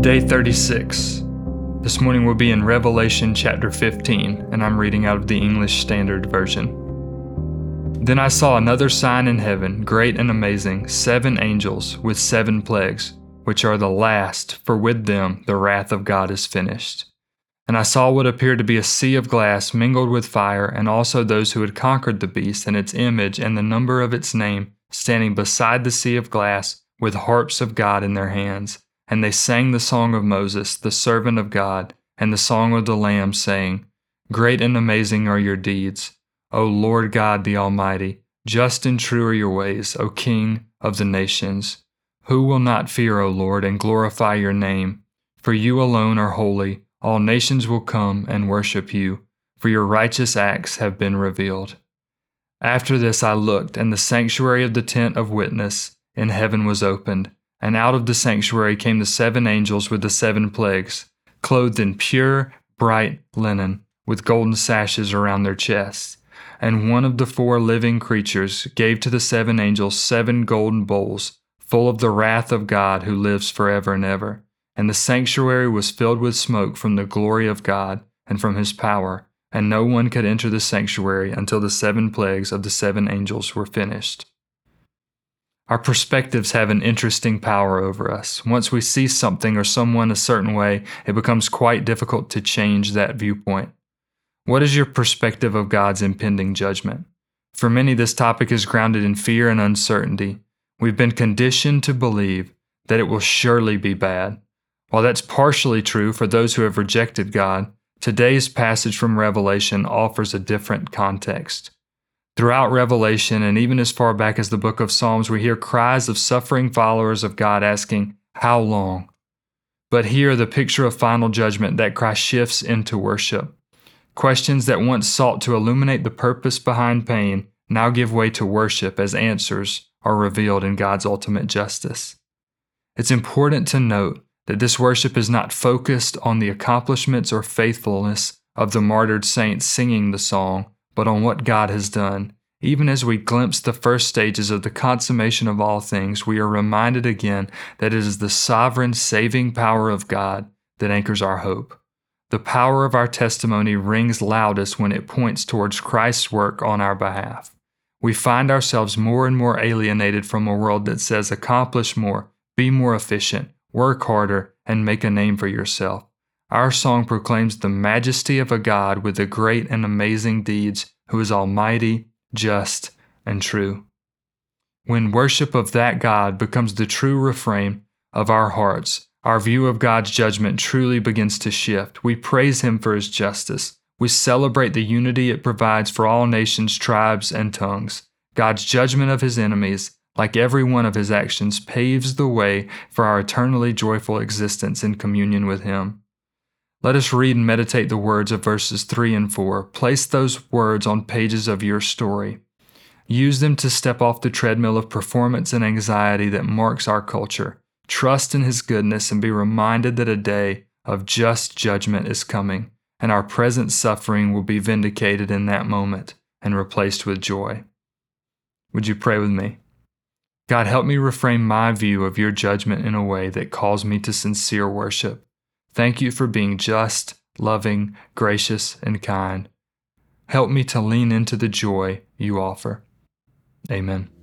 Day 36. This morning we'll be in Revelation chapter 15, and I'm reading out of the English Standard Version. Then I saw another sign in heaven, great and amazing, 7 angels with 7 plagues, which are the last, for with them the wrath of God is finished. And I saw what appeared to be a sea of glass mingled with fire, and also those who had conquered the beast and its image and the number of its name, standing beside the sea of glass with harps of God in their hands. And they sang the song of Moses, the servant of God, and the song of the Lamb, saying, Great and amazing are your deeds, O Lord God the Almighty. Just and true are your ways, O King of the nations. Who will not fear, O Lord, and glorify your name? For you alone are holy. All nations will come and worship you, for your righteous acts have been revealed. After this I looked, and the sanctuary of the tent of witness in heaven was opened. And out of the sanctuary came the 7 angels with the 7 plagues, clothed in pure, bright linen, with golden sashes around their chests. And one of the 4 living creatures gave to the 7 angels 7 golden bowls, full of the wrath of God who lives forever and ever. And the sanctuary was filled with smoke from the glory of God and from his power, and no one could enter the sanctuary until the 7 plagues of the 7 angels were finished. Our perspectives have an interesting power over us. Once we see something or someone a certain way, it becomes quite difficult to change that viewpoint. What is your perspective of God's impending judgment? For many, this topic is grounded in fear and uncertainty. We've been conditioned to believe that it will surely be bad. While that's partially true for those who have rejected God, today's passage from Revelation offers a different context. Throughout Revelation, and even as far back as the book of Psalms, we hear cries of suffering followers of God asking, How long? But here, the picture of final judgment, that cry shifts into worship. Questions that once sought to illuminate the purpose behind pain now give way to worship as answers are revealed in God's ultimate justice. It's important to note that this worship is not focused on the accomplishments or faithfulness of the martyred saints singing the song, but on what God has done. Even as we glimpse the first stages of the consummation of all things, we are reminded again that it is the sovereign saving power of God that anchors our hope. The power of our testimony rings loudest when it points towards Christ's work on our behalf. We find ourselves more and more alienated from a world that says accomplish more, be more efficient, work harder, and make a name for yourself. Our song proclaims the majesty of a God with the great and amazing deeds, who is almighty, just, and true. When worship of that God becomes the true refrain of our hearts, our view of God's judgment truly begins to shift. We praise Him for His justice. We celebrate the unity it provides for all nations, tribes, and tongues. God's judgment of His enemies, like every one of His actions, paves the way for our eternally joyful existence in communion with Him. Let us read and meditate the words of verses 3 and 4. Place those words on pages of your story. Use them to step off the treadmill of performance and anxiety that marks our culture. Trust in His goodness and be reminded that a day of just judgment is coming, and our present suffering will be vindicated in that moment and replaced with joy. Would you pray with me? God, help me reframe my view of your judgment in a way that calls me to sincere worship. Thank you for being just, loving, gracious, and kind. Help me to lean into the joy you offer. Amen.